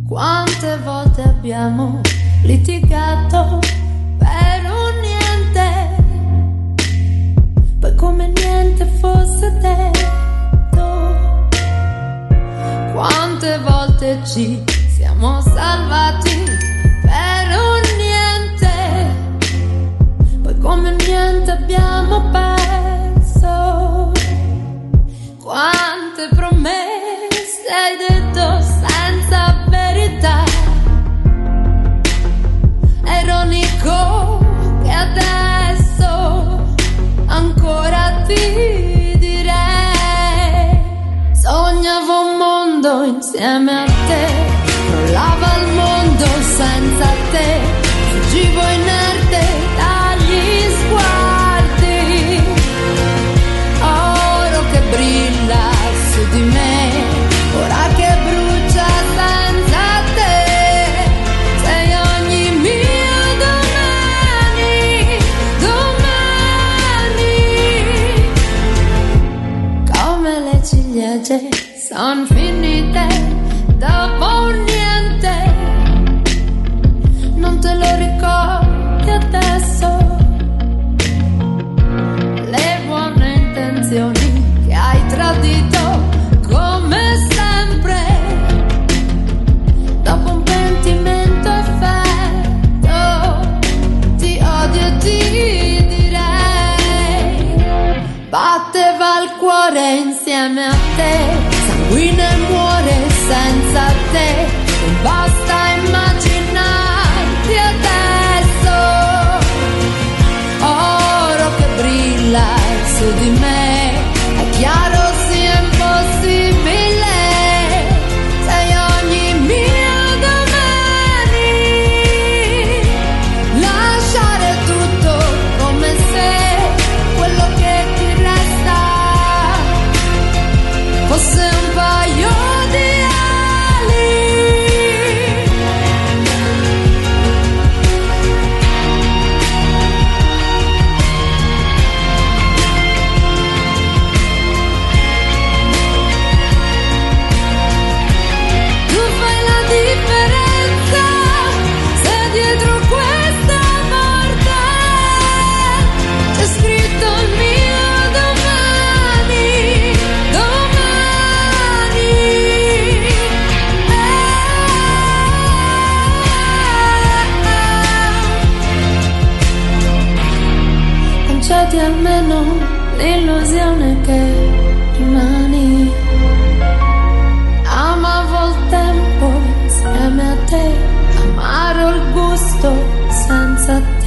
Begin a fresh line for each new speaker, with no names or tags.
Quante volte abbiamo litigato per un niente, poi come niente fosse detto. Quante volte ci siamo salvati per un niente, poi come niente abbiamo perso. Quante promesse hai detto senza verità. È ironico che adesso ancora ti direi: sognavo un mondo insieme a te, crollava il mondo senza te, fuggivo inerte dagli sguardi. Oro che brilla su di me, ora che brucia senza te. Sei ogni mio domani, domani. Come le ciliegie son finite dopo un niente. Non te lo ricordi adesso? Le buone intenzioni che hai tradito come sempre, dopo un pentimento effetto, ti odio e ti direi: batteva il cuore insieme a te, sanguina e muore senza te, non basta immaginarti adesso. Oro che brilla su di me, è chiaro sia impossibile. Sei ogni mio domani, lasciare tutto come se quello che ti resta fosse un paio di ali. Tu fai la differenza se dietro questa porta c'è scritto il mio domani, domani. Concedi almeno l'illusione che rimani. Amavo il tempo insieme a te, amaro il gusto senza te.